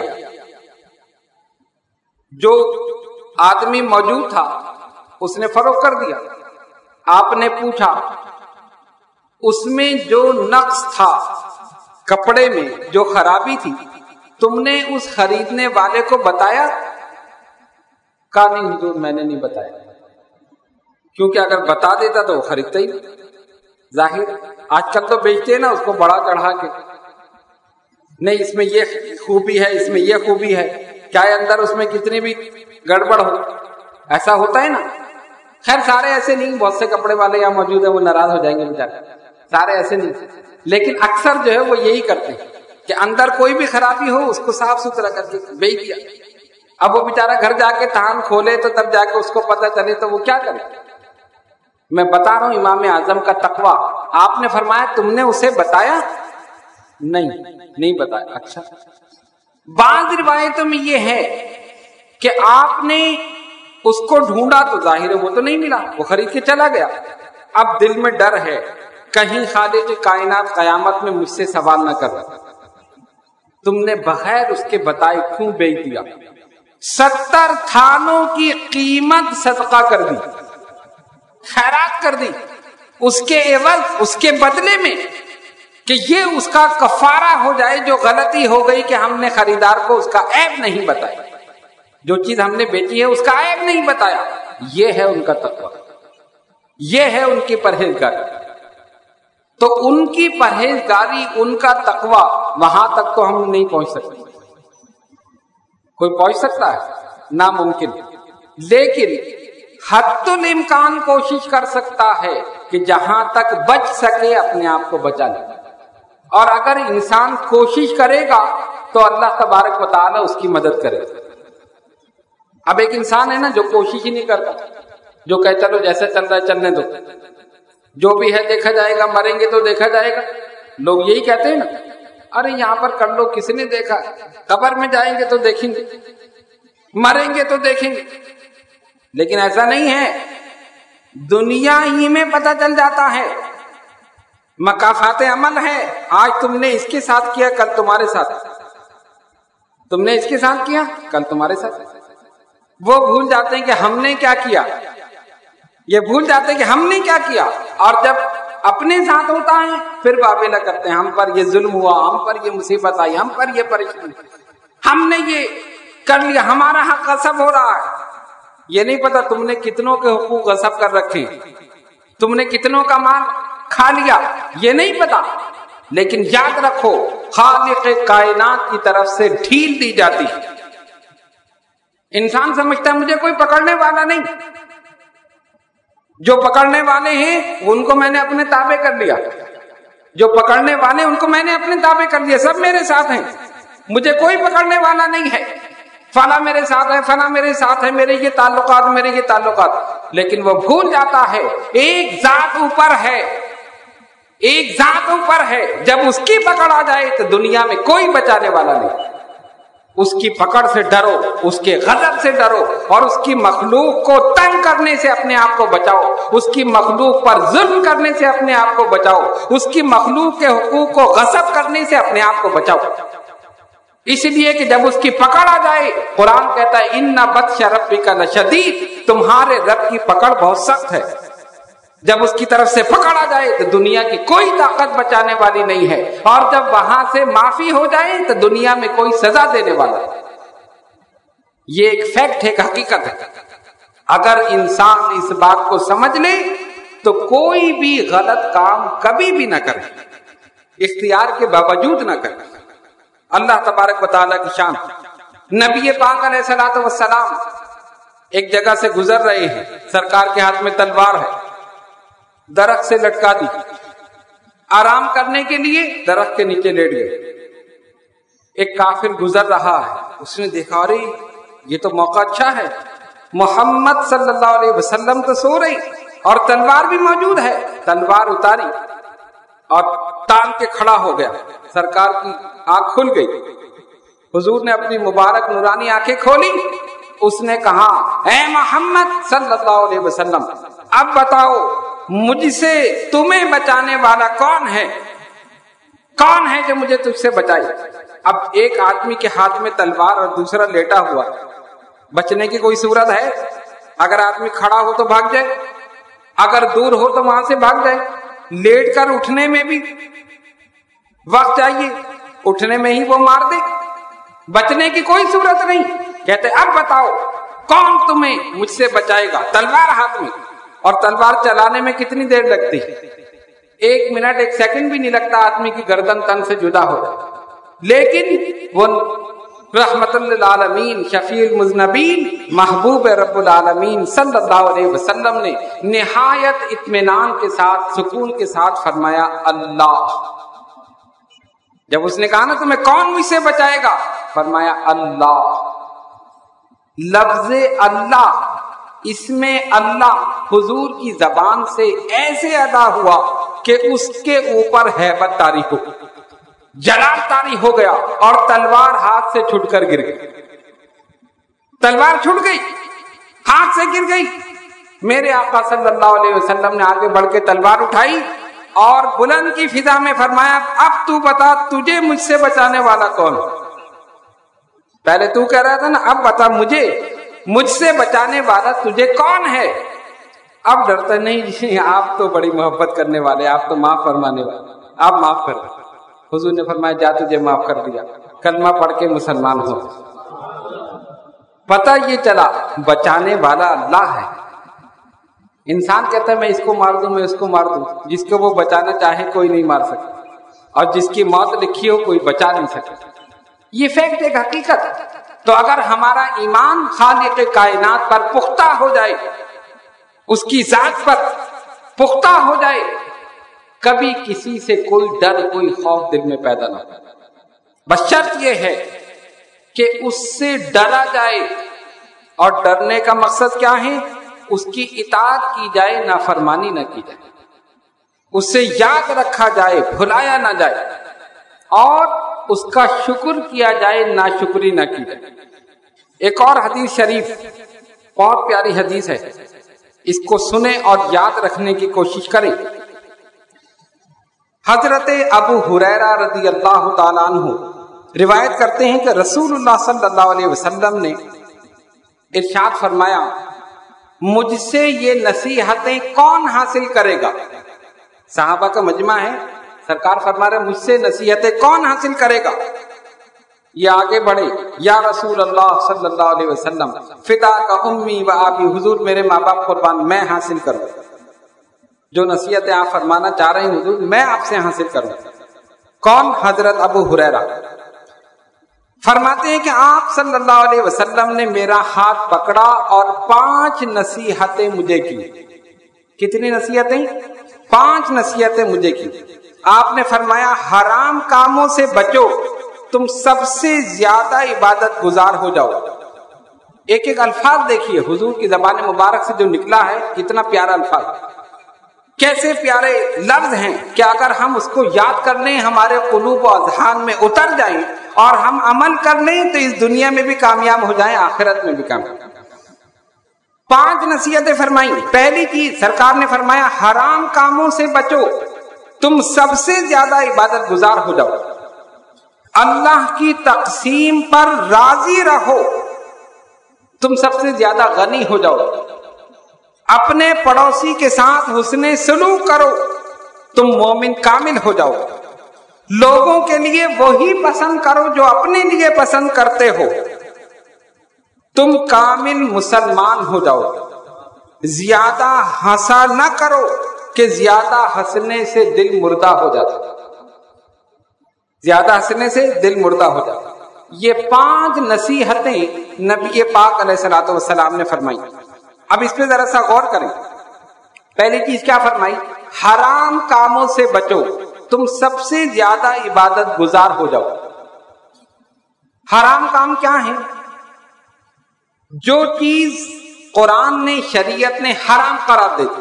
جو آدمی موجود تھا اس نے فروخت کر دیا. آپ نے پوچھا اس میں جو نقص تھا کپڑے میں، جو خرابی تھی، تم نے اس خریدنے والے کو بتایا؟ کہا نہیں حضور میں نے نہیں بتایا، کیونکہ اگر بتا دیتا تو وہ خریدتا ہی ظاہر. آج کل تو بیچتے ہیں نا اس کو بڑا چڑھا کے، نہیں اس میں یہ خوبی ہے، اس میں یہ خوبی ہے، کیا اندر اس میں کتنی بھی گڑبڑ ہو. ایسا ہوتا ہے نا. خیر سارے ایسے نہیں، بہت سے کپڑے والے یہاں موجود ہیں وہ ناراض ہو جائیں گے بیچارے، سارے ایسے نہیں، لیکن اکثر جو ہے وہ یہی کرتے ہیں کہ اندر کوئی بھی خرابی ہو اس کو صاف ستھرا کر کے بیچ دیا. اب وہ بیچارہ گھر جا کے تان کھولے تو تب جا کے اس کو پتہ چلے تو وہ کیا کرے. میں بتا رہا ہوں امام اعظم کا تقویٰ. آپ نے فرمایا تم نے اسے بتایا؟ نہیں نہیں بتایا. اچھا. بعض روایتوں میں یہ ہے کہ آپ نے اس کو ڈھونڈا تو ظاہر ہے وہ تو نہیں ملا، وہ خرید کے چلا گیا. اب دل میں ڈر ہے کہیں خالق کائنات قیامت میں مجھ سے سوال نہ کر رہا تم نے بغیر اس کے بتائے کیوں بیچ دیا. ستر تھانوں کی قیمت صدقہ کر دی، خیرات کر دی، اس کے عوض، اس کے بدلے میں کہ یہ اس کا کفارہ ہو جائے جو غلطی ہو گئی کہ ہم نے خریدار کو اس کا عیب نہیں بتایا، جو چیز ہم نے بیچی ہے اس کا عیب نہیں بتایا. یہ ہے ان کا تقویٰ، یہ ہے ان کی پرہیزگاری. تو ان کی پرہیزگاری، ان کا تقویٰ، وہاں تک تو ہم نہیں پہنچ سکتے. کوئی پہنچ سکتا ہے؟ ناممکن. لیکن حد الامکان کوشش کر سکتا ہے کہ جہاں تک بچ سکے اپنے آپ کو بچا لے. اور اگر انسان کوشش کرے گا تو اللہ تبارک و تعالی اس کی مدد کرے گا. اب ایک انسان ہے نا جو کوشش ہی نہیں کرتا، جو کہ چلو جیسے چل رہا ہے چلنے دو، جو بھی ہے دیکھا جائے گا، مریں گے تو دیکھا جائے گا. لوگ یہی کہتے ہیں نا، ارے یہاں پر کر لو کسی نے دیکھا، قبر میں جائیں گے تو دیکھیں گے، مریں گے تو دیکھیں گے. لیکن ایسا نہیں ہے، دنیا ہی میں پتہ چل جاتا ہے. مکافات عمل ہے. آج تم نے اس کے ساتھ کیا، کل تمہارے ساتھ، تم نے اس کے ساتھ کیا، کل تمہارے ساتھ. وہ بھول جاتے ہیں کہ ہم نے کیا کیا، یہ بھول جاتے ہیں کہ ہم نے کیا کیا. اور جب اپنے ساتھ ہوتا ہے پھر واویلا کرتے ہیں، ہم پر یہ ظلم ہوا، ہم پر یہ مصیبت آئی، ہم پر یہ پریشانی، ہم نے یہ کر لیا، ہمارا حق غصب ہو رہا ہے. یہ نہیں پتا تم نے کتنوں کے حقوق غصب کر رکھے، تم نے کتنوں کا مال کھا لیا، یہ نہیں پتا. لیکن یاد رکھو خالق کائنات کی طرف سے ڈھیل دی جاتی. انسان سمجھتا ہے مجھے کوئی پکڑنے والا نہیں، جو پکڑنے والے ہیں ان کو میں نے اپنے تابع کر لیا، جو پکڑنے والے ان کو میں نے اپنے تابع کر لیا، سب میرے ساتھ ہیں، مجھے کوئی پکڑنے والا نہیں ہے. فلاں میرے ساتھ ہے، فلاں میرے ساتھ ہے، میرے یہ تعلقات، میرے یہ تعلقات. لیکن وہ بھول جاتا ہے ایک ذات اوپر ہے، ایک ذات اوپر ہے. جب اس کی پکڑ آ جائے تو دنیا میں کوئی بچانے والا نہیں. اس کی پکڑ سے ڈرو، اس کے غضب سے ڈرو، اور اس کی مخلوق کو تنگ کرنے سے اپنے آپ کو بچاؤ، اس کی مخلوق پر ظلم کرنے سے اپنے آپ کو بچاؤ، اس کی مخلوق کے حقوق کو غصب کرنے سے اپنے آپ کو بچاؤ. اس لیے کہ جب اس کی پکڑ آ جائے، قرآن کہتا ہے ان بطش ربک لشدید، تمہارے رب کی پکڑ بہت سخت ہے. جب اس کی طرف سے پکڑ آ جائے تو دنیا کی کوئی طاقت بچانے والی نہیں ہے، اور جب وہاں سے معافی ہو جائے تو دنیا میں کوئی سزا دینے والا. یہ ایک فیکٹ ہے، ایک حقیقت ہے. اگر انسان اس بات کو سمجھ لے تو کوئی بھی غلط کام کبھی بھی نہ کرے، اختیار کے باوجود نہ کرے. اللہ تبارک و تعالیٰ کی شان. نبی پاک علیہ الصلوۃ والسلام ایک جگہ سے گزر رہے ہیں، سرکار کے ہاتھ میں تلوار ہے، درخت سے لٹکا دی، آرام کرنے کے لیے درخت کے نیچے لیٹ گئے. ایک کافر گزر رہا ہے، اس نے دیکھا ارے یہ تو موقع اچھا ہے، محمد صلی اللہ علیہ وسلم تو سو رہی اور تلوار بھی موجود ہے. تلوار اتاری اور تان کے کھڑا ہو گیا. سرکار کی آنکھ کھل گئی، حضور نے اپنی مبارک نورانی آنکھیں کھولی. اس نے کہا اے محمد صلی اللہ علیہ وسلم، اب بتاؤ مجھ سے تمہیں بچانے والا کون ہے؟ کون ہے جو مجھے تجھ سے بچائے؟ اب ایک آدمی کے ہاتھ میں تلوار اور دوسرا لیٹا ہوا، بچنے کی کوئی صورت ہے؟ اگر آدمی کھڑا ہو تو بھاگ جائے، اگر دور ہو تو وہاں سے بھاگ جائے۔ لیٹ کر اٹھنے میں بھی وقت چاہیے، اٹھنے میں ہی وہ مار دے، بچنے کی کوئی صورت نہیں۔ کہتے اب بتاؤ کون تمہیں مجھ سے بچائے گا؟ تلوار ہاتھ میں، اور تلوار چلانے میں کتنی دیر لگتی؟ ایک منٹ ایک سیکنڈ بھی نہیں لگتا آدمی کی گردن تن سے جدا ہو۔ لیکن وہ رحمت للعالمین، شفیع المذنبین، محبوب رب العالمین صلی اللہ علیہ وسلم نے نہایت اطمینان کے ساتھ، سکون کے ساتھ فرمایا اللہ۔ جب اس نے کہا نا تمہیں کون مجھ سے بچائے گا، فرمایا اللہ۔ لفظ اللہ، اس میں اللہ حضور کی زبان سے ایسے ادا ہوا کہ اس کے اوپر ہیبت طاری ہو، جلال طاری ہو گیا، اور تلوار ہاتھ سے چھٹ کر گر گئی۔ تلوار چھٹ گئی، ہاتھ سے گر گئی۔ میرے آقا صلی اللہ علیہ وسلم نے آگے بڑھ کے تلوار اٹھائی اور بلند کی فضا میں فرمایا اب تو بتا تجھے مجھ سے بچانے والا کون؟ پہلے تو کہہ رہا تھا نا، اب بتا مجھے مجھ سے بچانے والا تجھے کون ہے؟ اب ڈرتا نہیں جی، آپ تو بڑی محبت کرنے والے، آپ تو معاف فرمانے والے، آپ معاف کر۔ حضور نے فرمایا جا تجھے معاف کر دیا، کلمہ پڑھ کے مسلمان ہو۔ پتہ یہ چلا بچانے والا اللہ ہے۔ انسان کہتا ہے میں اس کو مار دوں، میں اس کو مار دوں، جس کو وہ بچانا چاہے کوئی نہیں مار سکتا، اور جس کی موت لکھی ہو کوئی بچا نہیں سکتا۔ یہ فیکٹ، ایک حقیقت۔ تو اگر ہمارا ایمان خالق کائنات پر پختہ ہو جائے، اس کی ذات پر پختہ ہو جائے، کبھی کسی سے کوئی ڈر، کوئی خوف دل میں پیدا نہ ہو۔ بس شرط یہ ہے کہ اس سے ڈرا جائے، اور ڈرنے کا مقصد کیا ہے؟ اس کی اطاعت کی جائے، نافرمانی نہ کی جائے، اس سے یاد رکھا جائے، بھلایا نہ جائے، اور اس کا شکر کیا جائے، ناشکری نہ کی جائے۔ ایک اور حدیث شریف بہت پیاری حدیث ہے، اس کو سنیں اور یاد رکھنے کی کوشش کریں۔ حضرت ابو ہریرہ رضی اللہ تعالیٰ عنہ روایت کرتے ہیں کہ رسول اللہ صلی اللہ علیہ وسلم نے ارشاد فرمایا مجھ سے یہ نصیحتیں کون حاصل کرے گا؟ صحابہ کا مجمع ہے، سرکار فرما رہے مجھ سے نصیحتیں کون حاصل کرے گا؟ یہ آگے بڑھے، یا رسول اللہ صلی اللہ علیہ وسلم فدا کا امی و آبی، حضور میرے ماں باپ قربان، میں حاصل کروں جو نصیحتیں آپ فرمانا چاہ رہے ہیں حضور، میں آپ سے حاصل کروں۔ کون؟ حضرت ابو ہریرہ فرماتے ہیں کہ آپ صلی اللہ علیہ وسلم نے میرا ہاتھ پکڑا اور پانچ نصیحتیں مجھے کی۔ کتنی نصیحتیں؟ پانچ نصیحتیں مجھے کی۔ آپ نے فرمایا حرام کاموں سے بچو، تم سب سے زیادہ عبادت گزار ہو جاؤ۔ ایک ایک الفاظ دیکھیے حضور کی زبان مبارک سے جو نکلا ہے، کتنا پیارا الفاظ، کیسے پیارے لفظ ہیں کہ اگر ہم اس کو یاد کر لیں، ہمارے قلوب و اذہان میں اتر جائیں اور ہم عمل کر لیں تو اس دنیا میں بھی کامیاب ہو جائیں، آخرت میں بھی کامیاب۔ پانچ نصیحتیں فرمائیں۔ پہلی چیز سرکار نے فرمایا حرام کاموں سے بچو، تم سب سے زیادہ عبادت گزار ہو جاؤ، اللہ کی تقسیم پر راضی رہو، تم سب سے زیادہ غنی ہو جاؤ، اپنے پڑوسی کے ساتھ حسن سلوک کرو، تم مومن کامل ہو جاؤ، لوگوں کے لیے وہی پسند کرو جو اپنے لیے پسند کرتے ہو، تم کامل مسلمان ہو جاؤ، زیادہ ہنسا نہ کرو کہ زیادہ ہنسنے سے دل مردہ ہو جاتا، زیادہ ہنسنے سے دل مردہ ہو جاتا۔ یہ پانچ نصیحتیں نبی پاک علیہ الصلوۃ والسلام نے فرمائی۔ اب اس پہ ذرا سا غور کریں۔ پہلی چیز کیا فرمائی؟ حرام کاموں سے بچو، تم سب سے زیادہ عبادت گزار ہو جاؤ۔ حرام کام کیا ہے؟ جو چیز قرآن نے، شریعت نے حرام قرار دی،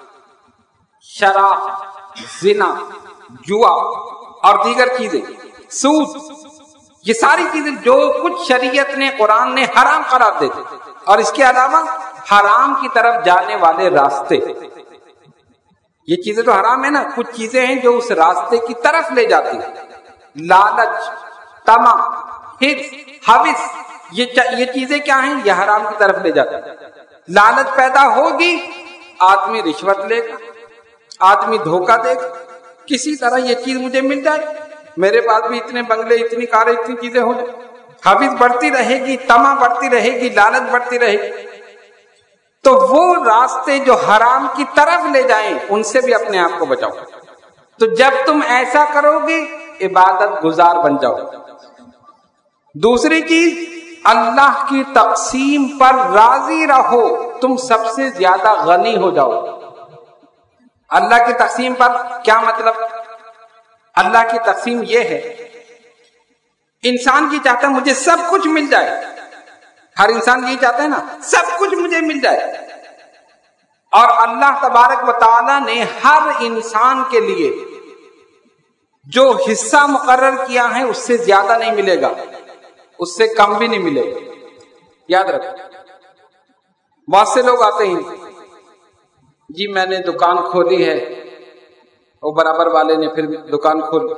شراب، زنا، جوا اور دیگر چیزیں، سود، یہ ساری چیزیں جو کچھ شریعت نے، قرآن نے حرام قرار دی، اور اس کے علاوہ حرام کی طرف جانے والے راستے، یہ چیزیں تو حرام ہے نا، کچھ چیزیں ہیں جو اس راستے کی طرف لے جاتی ہیں، لالچ، تما، حرص، ہوس، یہ یہ چیزیں کیا ہیں؟ یہ حرام کی طرف لے جاتا ہے۔ لالچ پیدا ہوگی، آدمی رشوت لے گا، آدمی دھوکہ دے گا، کسی طرح یہ چیز مجھے مل جائے، میرے پاس بھی اتنے بنگلے، اتنی کاریں، اتنی چیزیں ہو جائیں۔ حوث بڑھتی رہے گی، تما بڑھتی رہے گی، لالچ بڑھتی رہے گی، تو وہ راستے جو حرام کی طرف لے جائیں ان سے بھی اپنے آپ کو بچاؤ۔ تو جب تم ایسا کرو گے عبادت گزار بن جاؤ۔ دوسری چیز، اللہ کی تقسیم پر راضی رہو، تم سب سے زیادہ غنی ہو جاؤ۔ اللہ کی تقسیم پر کیا مطلب؟ اللہ کی تقسیم یہ ہے، انسان کی چاہتا ہے مجھے سب کچھ مل جائے، ہر انسان یہی چاہتا ہے نا، سب کچھ مجھے مل جائے، اور اللہ تبارک و تعالی نے ہر انسان کے لیے جو حصہ مقرر کیا ہے اس سے زیادہ نہیں ملے گا، اس سے کم بھی نہیں ملے گا۔ یاد رکھو، بہت سے لوگ آتے ہیں، جی میں نے دکان کھولی ہے، وہ برابر والے نے پھر دکان کھولی،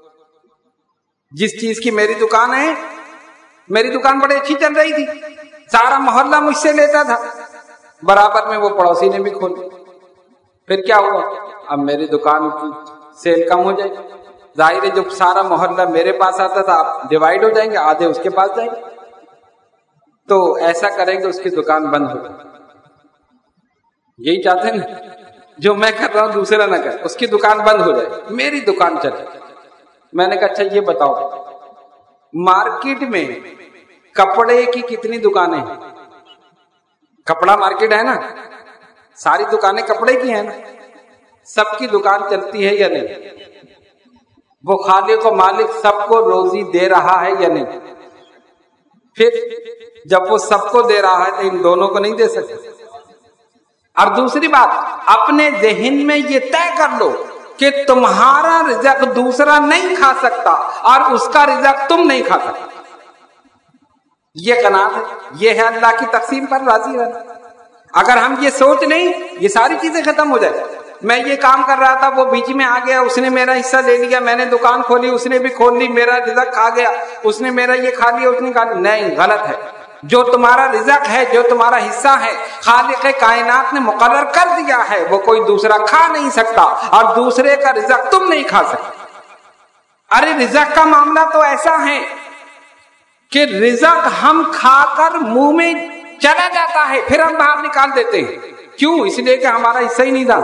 جس چیز کی میری دکان ہے، میری دکان بڑی اچھی چل رہی تھی، سارا محلہ مجھ سے لیتا تھا، برابر میں وہ پڑوسی نے بھی کھولی، پھر کیا ہوا؟ اب میری دکان کی سیل کم ہو جائے گی، ظاہر ہے جب سارا محلہ میرے پاس آتا تھا، آپ ڈیوائیڈ ہو جائیں گے، آدھے اس کے پاس جائیں گے، تو ایسا کریں گے اس کی دکان بند ہو جائے۔ یہی چاہتے ہیں نا، جو میں کر رہا ہوں دوسرا نہ کر، اس کی دکان بند ہو جائے، میری دکان چلے۔ میں نے کہا اچھا یہ بتاؤ، مارکیٹ میں کپڑے کی کتنی دکانیں ہیں؟ کپڑا مارکیٹ ہے نا، ساری دکانیں کپڑے کی ہیں نا، سب کی دکان چلتی ہے یا نہیں؟ وہ خالق و مالک سب کو روزی دے رہا ہے یا نہیں؟ پھر جب وہ سب کو دے رہا ہے تو ان دونوں کو نہیں دے سکتے۔ اور دوسری بات، اپنے ذہن میں یہ طے کر لو کہ تمہارا رزق دوسرا نہیں کھا سکتا اور اس کا رزق تم نہیں کھا سکتا۔ یہ قناعت ہے، یہ ہے اللہ کی تقسیم پر راضی رہنا۔ اگر ہم یہ سوچ لیں، یہ ساری چیزیں ختم ہو جائے۔ میں یہ کام کر رہا تھا، وہ بیچ میں آ گیا، اس نے میرا حصہ لے لیا، میں نے دکان کھولی، اس نے بھی کھول لی، میرا رزق کھا گیا، اس نے میرا یہ کھا لیا، اس نے کھا لیا۔ نہیں، غلط ہے۔ جو تمہارا رزق ہے، جو تمہارا حصہ ہے، خالق کائنات نے مقرر کر دیا ہے، وہ کوئی دوسرا کھا نہیں سکتا، اور دوسرے کا رزق تم نہیں کھا سکتے۔ ارے رزق کا معاملہ تو ایسا ہے کہ رزق ہم کھا کر منہ میں چلا جاتا ہے، پھر ہم باہر نکال دیتے ہیں۔ کیوں؟ اس لیے کہ ہمارا حصہ ہی نہیں تھا،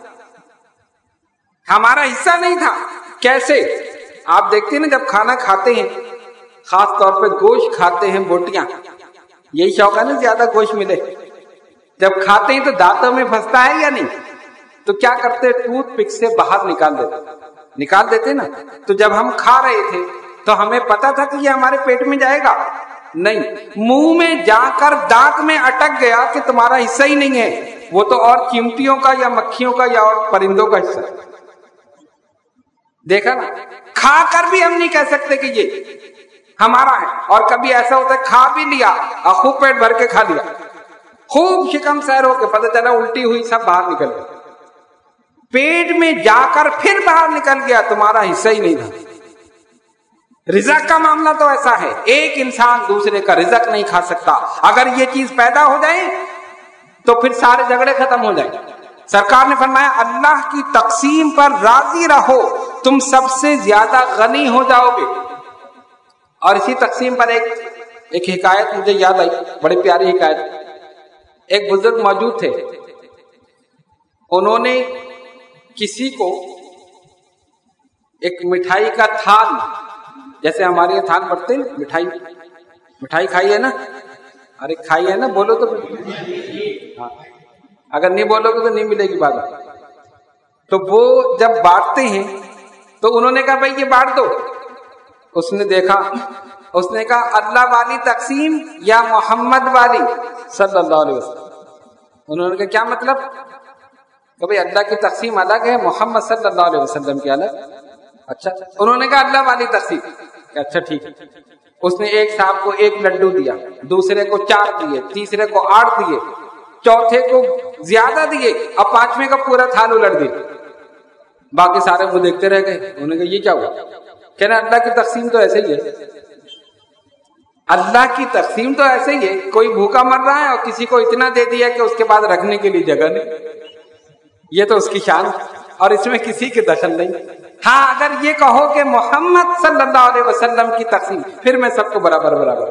ہمارا حصہ نہیں تھا۔ کیسے؟ آپ دیکھتے ہیں نا، جب کھانا کھاتے ہیں، خاص طور پہ گوشت کھاتے ہیں، بوٹیاں، یہی شوق ہے نا زیادہ گوشت ملے، جب کھاتے ہیں تو دانتوں میں پھنستا ہے یا نہیں؟ تو کیا کرتے؟ ٹوتھ پک سے باہر نکال دیتے نکال دیتے نا۔ تو جب ہم کھا رہے تھے تو ہمیں پتا تھا کہ یہ ہمارے پیٹ میں جائے گا؟ نہیں، منہ میں جا کر دانت میں اٹک گیا کہ تمہارا حصہ ہی نہیں ہے، وہ تو اور چیونٹیوں کا یا مکھیوں کا یا اور پرندوں کا حصہ ہے۔ دیکھا نا، کھا کر بھی ہم نہیں کہہ سکتے کہ یہ ہمارا ہے۔ اور کبھی ایسا ہوتا ہے کھا بھی لیا اور خوب پیٹ بھر کے کھا لیا، خوب شکم سیر ہو کے پتہ چلا الٹی ہوئی، سب باہر نکل گیا، پیٹ میں جا کر پھر باہر نکل گیا، تمہارا حصہ ہی نہیں تھا۔ رزق کا معاملہ تو ایسا ہے، ایک انسان دوسرے کا رزق نہیں کھا سکتا۔ اگر یہ چیز پیدا ہو جائے تو پھر سارے جھگڑے ختم ہو جائیں۔ سرکار نے فرمایا اللہ کی تقسیم پر راضی رہو، تم سب سے زیادہ غنی ہو جاؤ گے۔ اور اسی تقسیم پر ایک ایک حکایت مجھے یاد آئی، بڑی پیاری حکایت۔ ایک بزرگ موجود تھے، انہوں نے کسی کو ایک مٹھائی کا تھال، جیسے ہمارے یہاں تھال بٹتے ہیں، مٹھائی مٹھائی کھائی ہے نا؟ ارے کھائی ہے نا، بولو تو ہاں، اگر نہیں بولو گے تو نہیں ملے گی بات۔ تو وہ جب بانٹتے ہیں تو انہوں نے کہا بھائی یہ بانٹ دو۔ اس نے دیکھا، اس نے کہا اللہ والی تقسیم یا محمد والی صلی اللہ علیہ وسلم۔ انہوں نے کہا کیا مطلب؟ کہ بھائی اللہ کی تقسیم الگ ہے، محمد صلی اللہ علیہ وسلم کی الگ۔ اچھا، انہوں نے کہا اللہ والی تقسیم۔ اچھا ٹھیک ہے۔ اس نے ایک صاحب کو ایک لڈو دیا، دوسرے کو چار دیے، تیسرے کو آٹھ دیے، چوتھے کو زیادہ دیے، اب پانچویں کا پورا تھال الٹ دیا۔ باقی سارے وہ دیکھتے رہ گئے، انہوں نے کہا یہ کیا ہوا؟ کہنا اللہ کی تقسیم تو ایسے ہی ہے، اللہ کی تقسیم تو ایسے ہی ہے، کوئی بھوکا مر رہا ہے اور کسی کو اتنا دے دیا کہ اس کے بعد رکھنے کے لیے جگہ نہیں، یہ تو اس کی شان اور اس میں کسی کی دخل نہیں۔ ہاں اگر یہ کہو کہ محمد صلی اللہ علیہ وسلم کی تقسیم، پھر میں سب کو برابر برابر۔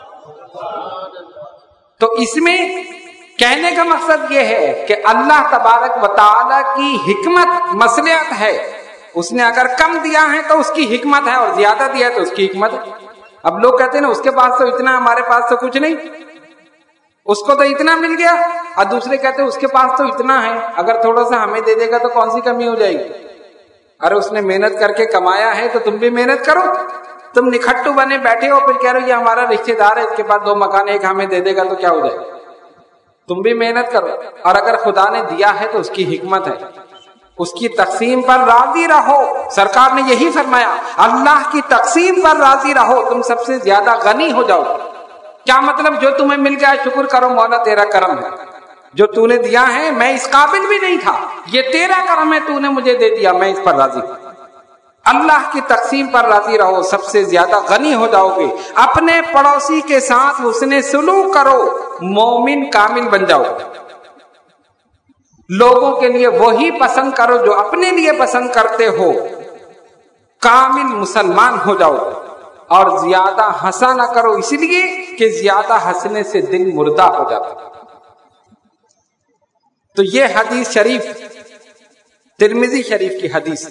تو اس میں کہنے کا مقصد یہ ہے کہ اللہ تبارک و تعالی کی حکمت مصلحت ہے، اس نے اگر کم دیا ہے تو اس کی حکمت ہے، اور زیادہ دیا ہے تو اس کی حکمت ہے۔ اب لوگ کہتے ہیں نا اس کے پاس تو اتنا، ہمارے پاس تو کچھ نہیں، اس کو تو اتنا مل گیا، اور دوسرے کہتے ہیں اس کے پاس تو اتنا ہے، اگر تھوڑا سا ہمیں دے دے گا تو کون سی کمی ہو جائے گی؟ ارے اس نے محنت کر کے کمایا ہے تو تم بھی محنت کرو، تم نکھٹو بنے بیٹھے ہو پھر کہہ رہے ہو یہ ہمارا رشتے دار ہے، اس کے پاس دو مکان، ایک ہمیں دے دے گا تو کیا ہو جائے گا؟ تم بھی محنت کرو، اور اگر خدا نے دیا ہے تو اس کی حکمت ہے، اس کی تقسیم پر راضی رہو۔ سرکار نے یہی فرمایا، اللہ کی تقسیم پر راضی رہو، تم سب سے زیادہ غنی ہو جاؤ۔ کیا مطلب؟ جو تمہیں مل گیا شکر کرو، مولا تیرا کرم ہے، جو تو نے دیا ہے میں اس قابل بھی نہیں تھا، یہ تیرا کرم ہے، تو نے مجھے دے دیا، میں اس پر راضی ہوں۔ اللہ کی تقسیم پر راضی رہو، سب سے زیادہ غنی ہو جاؤ گے۔ اپنے پڑوسی کے ساتھ حسن سلوک کرو، مومن کامل بن جاؤ۔ لوگوں کے لیے وہی پسند کرو جو اپنے لیے پسند کرتے ہو، کامل مسلمان ہو جاؤ۔ اور زیادہ ہنسا نہ کرو، اس لیے کہ زیادہ ہنسنے سے دل مردہ ہو جاتا۔ تو یہ حدیث شریف ترمذی شریف کی حدیث،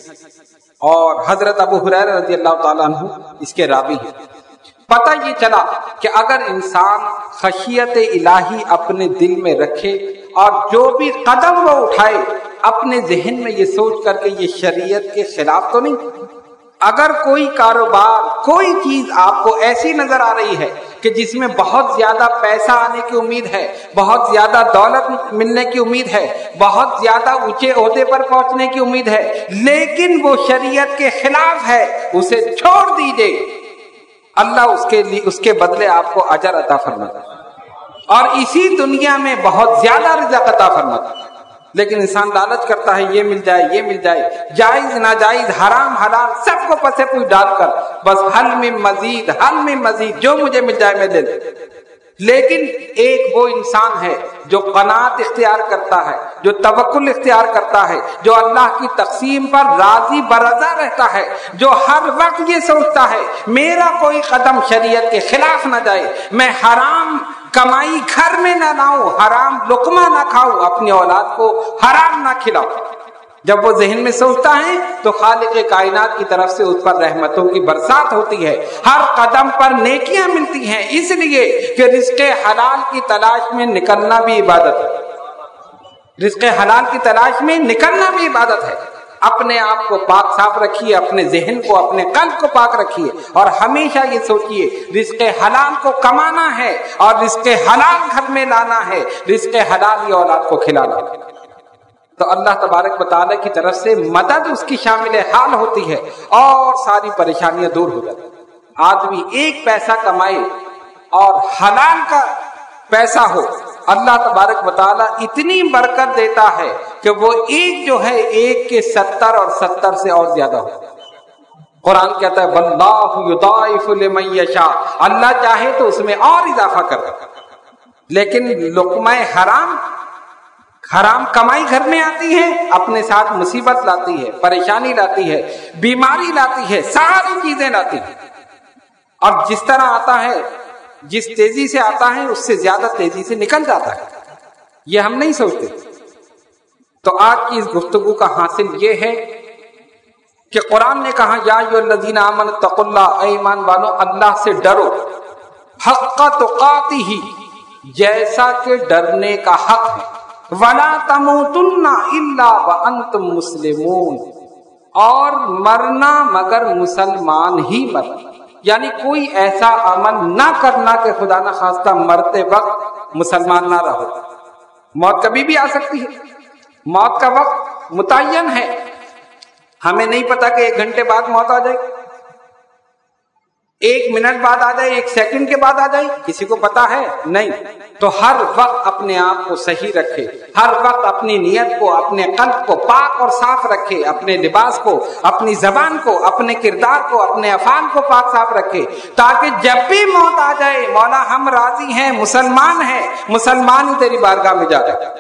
اور حضرت ابو ہریرہ رضی اللہ تعالیٰ عنہ اس کے راوی ہیں۔ پتہ یہ چلا کہ اگر انسان خشیت الہی اپنے دل میں رکھے اور جو بھی قدم وہ اٹھائے اپنے ذہن میں یہ سوچ کر کے یہ شریعت کے خلاف تو نہیں۔ اگر کوئی کاروبار، کوئی چیز آپ کو ایسی نظر آ رہی ہے کہ جس میں بہت زیادہ پیسہ آنے کی امید ہے، بہت زیادہ دولت ملنے کی امید ہے، بہت زیادہ اونچے عہدے پر پہنچنے کی امید ہے، لیکن وہ شریعت کے خلاف ہے، اسے چھوڑ دیجئے، اللہ اس کے لیے اس کے بدلے آپ کو اجر عطا فرماتا اور اسی دنیا میں بہت زیادہ رزق عطا فرماتا۔ لیکن انسان لالچ کرتا ہے، یہ مل جائے، یہ مل جائے، جائز ناجائز، حرام حلال سب کو پسے پوچھ ڈال کر بس حل میں مزید، حل میں مزید، جو مجھے مل جائے میں لے لوں۔ لیکن ایک وہ انسان ہے جو قناعت اختیار کرتا ہے، جو توکل اختیار کرتا ہے، جو اللہ کی تقسیم پر راضی برضا رہتا ہے، جو ہر وقت یہ سوچتا ہے میرا کوئی قدم شریعت کے خلاف نہ جائے، میں حرام کمائی گھر میں نہ لاؤں، حرام لقمہ نہ کھاؤں، اپنی اولاد کو حرام نہ کھلاؤں۔ جب وہ ذہن میں سوچتا ہے تو خالق کائنات کی طرف سے اس پر رحمتوں کی برسات ہوتی ہے، ہر قدم پر نیکیاں ملتی ہیں، اس لیے کہ رزق حلال کی تلاش میں نکلنا بھی عبادت ہے۔ رزق حلال کی تلاش میں نکلنا بھی عبادت ہے۔ اپنے آپ کو پاک صاف رکھیے، اپنے ذہن کو، اپنے قلب کو پاک رکھیے، اور ہمیشہ یہ سوچیے رزق حلال کو کمانا ہے اور رزق حلال گھر میں لانا ہے، رزق حلال ہی اولاد کو کھلانا ہے۔ تو اللہ تبارک و تعالیٰ کی طرف سے مدد اس کی شامل حال ہوتی ہے اور ساری پریشانیاں دور ہو جاتی ہیں۔ آدمی ایک پیسہ کمائے اور حلال کا پیسہ ہو، اللہ تبارک و تعالیٰ اتنی برکت دیتا ہے کہ وہ ایک جو ہے ایک کے ستر اور ستر سے اور زیادہ ہو۔ قرآن کہتا ہے واللہ یضاعف لمن یشاء، اللہ چاہے تو اس میں اور اضافہ کر دے۔ لیکن لقمہ حرام حرام کمائی گھر میں آتی ہے، اپنے ساتھ مصیبت لاتی ہے، پریشانی لاتی ہے، بیماری لاتی ہے، ساری چیزیں لاتی ہے، اور جس طرح آتا ہے، جس تیزی سے آتا ہے اس سے زیادہ تیزی سے نکل جاتا ہے۔ یہ ہم نہیں سوچتے۔ تو آج کی اس گفتگو کا حاصل یہ ہے کہ قرآن نے کہا یا ایھا الذین آمنوا اتقوا اللہ، اے ایمان والو اللہ سے ڈرو، حق تقاتہ، جیسا کہ ڈرنے کا حق ہے، وَلَا تَمُوتُنَّ إِلَّا وَأَنْتُمْ مُسْلِمُونَ، اور مرنا مگر مسلمان ہی مرنا، یعنی کوئی ایسا عمل نہ کرنا کہ خدا نہ خواستہ مرتے وقت مسلمان نہ رہو۔ موت کبھی بھی آ سکتی ہے، موت کا وقت متعین ہے، ہمیں نہیں پتا کہ ایک گھنٹے بعد موت آ جائے، ایک منٹ بعد آ جائے، ایک سیکنڈ کے بعد آ جائے، کسی کو پتا ہے؟ نہیں۔ تو ہر وقت اپنے آپ کو صحیح رکھے، ہر وقت اپنی نیت کو، اپنے قلب کو پاک اور صاف رکھے، اپنے لباس کو، اپنی زبان کو، اپنے کردار کو، اپنے افعال کو پاک صاف رکھے، تاکہ جب بھی موت آ جائے مولا ہم راضی ہیں، مسلمان ہیں، مسلمان ہی تیری بارگاہ میں جا رہے۔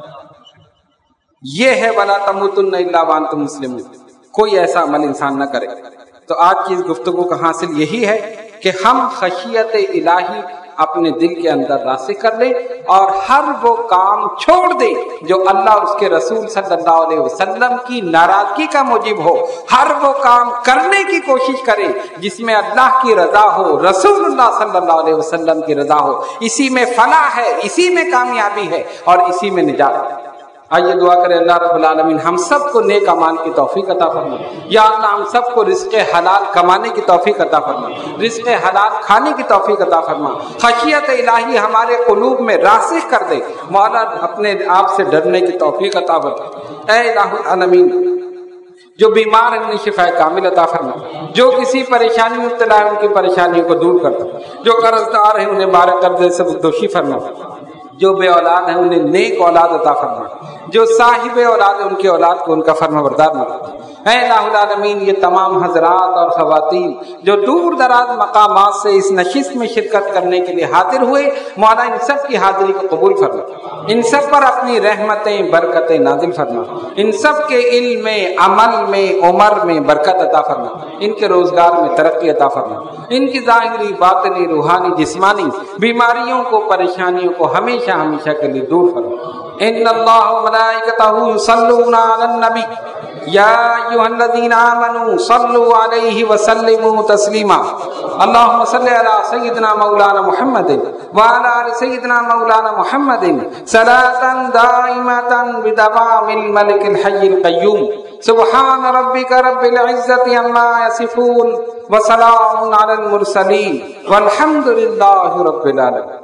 یہ ہے وَلَا تَمُوتُنَّ إِلَّا وَأَنْتُمْ مُسْلِمُونَ۔ کوئی ایسا عمل انسان نہ کرے۔ تو آج کی اس گفتگو کا حاصل یہی ہے کہ ہم خشیت الہی اپنے دل کے اندر راسخ کر لیں اور ہر وہ کام چھوڑ دیں جو اللہ اور اس کے رسول صلی اللہ علیہ وسلم کی ناراضگی کا موجب ہو۔ ہر وہ کام کرنے کی کوشش کریں جس میں اللہ کی رضا ہو، رسول اللہ صلی اللہ علیہ وسلم کی رضا ہو۔ اسی میں فلاح ہے، اسی میں کامیابی ہے اور اسی میں نجات ہے۔ آئیے دعا کریں اللہ رب العالمین ہم سب کو نیک اعمال کی توفیق عطا فرما۔ یا اللہ ہم سب کو رزق حلال کمانے کی توفیق عطا فرما، رزق حلال کھانے کی توفیق عطا فرما، خشیت الہی ہمارے قلوب میں راسخ کر دے، مولا اپنے آپ سے ڈرنے کی توفیق عطا فرما۔ اے الہ العالمین جو بیمار ہیں انہیں شفا کامل عطا فرما، جو کسی پریشانی میں مبتلا ہے ان کی پریشانیوں کو دور کر دے، جو قرض دار ہیں انہیں بارک قرضے سے دوشی فرما، جو بے اولاد ہیں انہیں نیک اولاد عطا فرما، جو صاحب اولاد ہیں ان کی اولاد کو ان کا فرما بردار بنا۔ اے الہ العالمین یہ تمام حضرات اور خواتین جو دور دراز مقامات سے اس نشست میں شرکت کرنے کے لیے حاضر ہوئے، مولا ان سب کی حاضری کو قبول فرما، ان سب پر اپنی رحمتیں برکتیں نازل فرما، ان سب کے علم میں، عمل میں، عمر میں برکت عطا فرما، ان کے روزگار میں ترقی عطا فرما، ان کی ظاہری باطنی روحانی جسمانی بیماریوں کو، پریشانیوں کو ہمیشہ ہمیشہ کے لیے دور فرما۔ ان اللہ وملائکتہ یصلون علی النبی یا ایھا الذین آمنوا صلوا علیہ وسلموا تسلیما۔ اللہم صل علی سیدنا مولانا محمد وعلی آل سیدنا مولانا محمد صلاۃ دائمۃ بدوام الملک الحی القیوم۔ سبحان ربک رب العزۃ عما یصفون وسلام علی المرسلین والحمد للہ رب العالمین۔